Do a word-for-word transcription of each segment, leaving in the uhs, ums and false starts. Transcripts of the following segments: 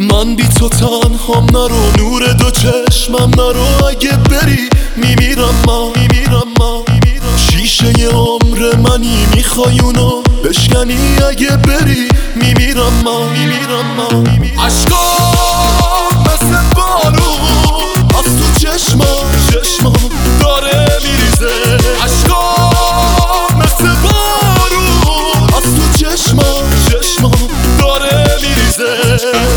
من بی تو تنهام نرو، نور دو چشمم نرو، اگه بری میمیرم من میمیرم من شیشه عمر منی، میخوای اونو بشکنی، اگه بری میمیرم من میمیرم من عشقام مثل بارون از تو چشمم چشمم داره میریزه، عشقام مثل بارون از تو چشمم چشمم داره میریزه.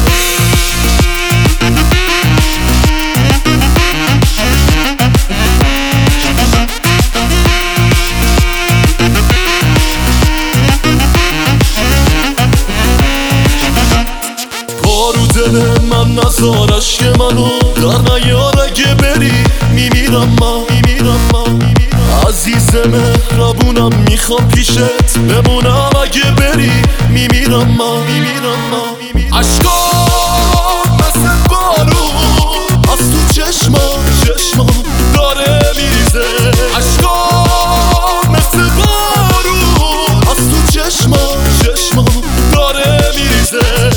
پارو دل من نزار، عشق منو در نیار، اگه بری میمیرم من میمیرم من عزیز مهربونم، میخوام پیشت بمونم، اگه بری میمیرم من میمیرم من عشقام مثل بارون از تو چشمم چشمم داره میریزه، عشقام مثل بارون از تو چشمم چشمم داره میریزه.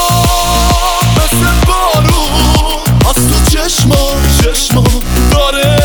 عشقام مثل بارون از تو چشمم چشمم داره